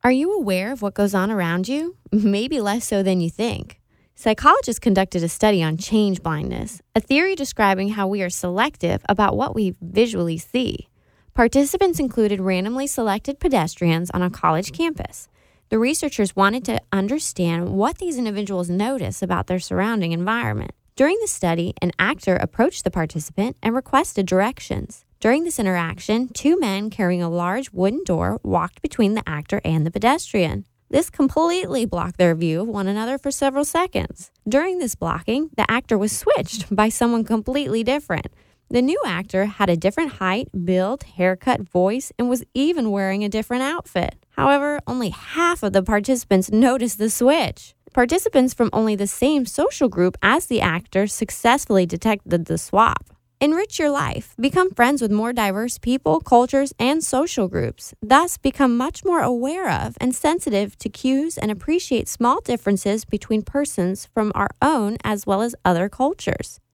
Are you aware of what goes on around you? Maybe less so than you think. Psychologists conducted a study on change blindness, a theory describing how we are selective about what we visually see. Participants included randomly selected pedestrians on a college campus. The researchers wanted to understand what these individuals notice about their surrounding environment. During the study, an actor approached the participant and requested directions. During this interaction, two men carrying a large wooden door walked between the actor and the pedestrian. This completely blocked their view of one another for several seconds. During this blocking, the actor was switched by someone completely different. The new actor had a different height, build, haircut, voice, and was even wearing a different outfit. However, only half of the participants noticed the switch. Participants from only the same social group as the actor successfully detected the swap. Enrich your life. Become friends with more diverse people, cultures, and social groups. Thus, become much more aware of and sensitive to cues and appreciate small differences between persons from our own as well as other cultures.